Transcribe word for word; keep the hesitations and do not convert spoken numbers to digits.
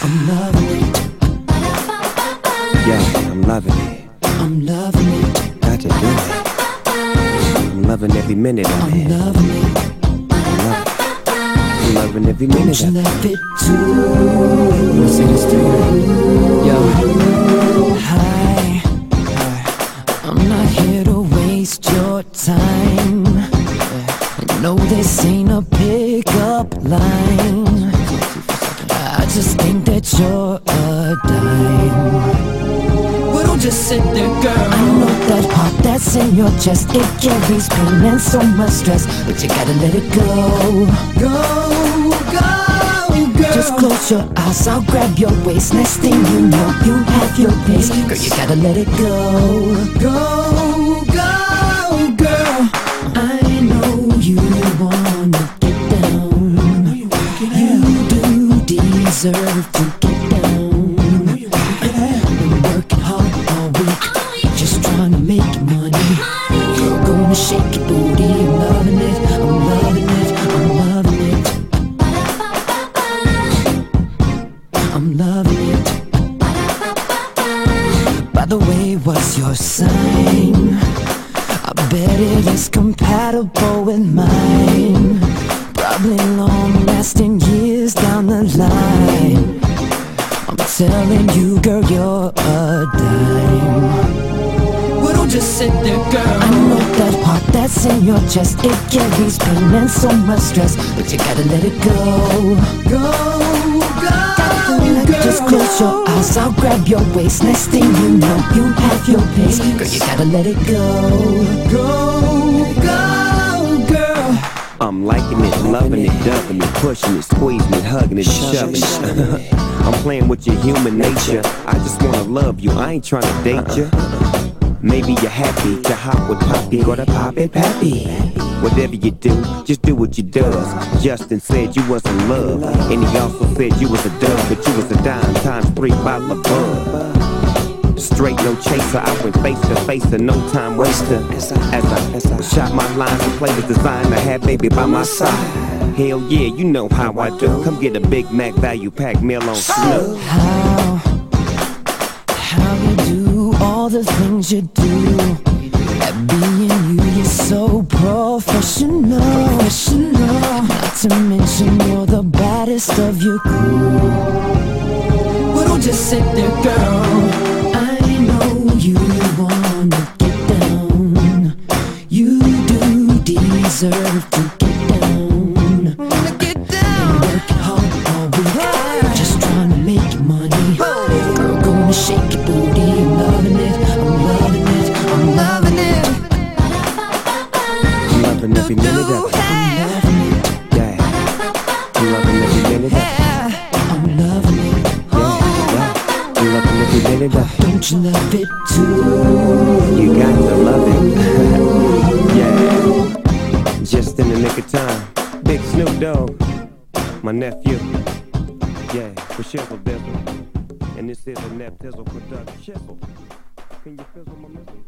I'm loving it. Yeah, I'm loving it. I'm loving it. Got to do it. I'm loving every minute of I'm it. loving it. I'm loving, I'm loving every minute Don't you of it. love it too? Let me say this to you. Yo. Hi. Hi. I'm not here to waste your time. I know this ain't a pickup line. I just think that you're a dime. Well, don't just sit there, girl. I know that heart that's in your chest, it carries pain and so much stress, but you gotta let it go. Go, go, girl. Just close your eyes, I'll grab your waist. Next thing you know, you have your pace. Girl, you gotta let it go. Go, go, girl. I know you wanna get down. You do deserve to get down. Been working hard all week, just trying to make money. Girl, gonna shake your booty. I'm loving it, I'm loving it, I'm loving it. I'm loving it. By the way, what's your sign? I bet it is compatible with mine. Probably long-lasting years down the line. I'm telling you, girl, you're a dime. Well, don't just sit there, girl. I know that heart that's in your chest, it carries pain and so much stress, but you gotta let it go. Go, go, girl. Just close your eyes, I'll grab your waist. Next thing you know, you have your pace. Girl, you gotta let it go. Go, go, girl. I'm liking it, loving it, dumping it, pushing it, squeezing it, hugging it, shoving it. I'm playing with your human nature. I just wanna love you, I ain't trying to date you. Maybe you're happy to hop with Poppy, go to Pop it, Pappy. Whatever you do, just do what you does. Justin said you was in love, and he also said you was a dub, but you was a dime times three bottle of bug. Straight no chaser, I went face to face and no time waster. As I shot my lines and played the design, I had baby by my side. Hell yeah, you know how I do. Come get a Big Mac value pack meal on Snoop. How, how you do all the things you do. At being you, you're so professional. Professional. Not to mention you're the baddest of your crew. Well, don't just sit there, girl. You wanna get down. You do deserve to get down. Wanna get down. Working hard all week, just trying to make money. Girl, gonna shake your booty. I'm loving it, I'm loving it, I'm loving it. I'm loving every minute of it. I'm loving it. Yeah, I'm loving every minute of it. I'm loving it. Yeah, yeah, I'm loving every minute of it. Don't you love it too? You got to love it. Yeah, just in the nick of time. Big Snoop Dogg, my nephew. Yeah, for Shizzle Dizzle. And this is a Nep Tizzle production. Shizzle, can you fizzle my missile?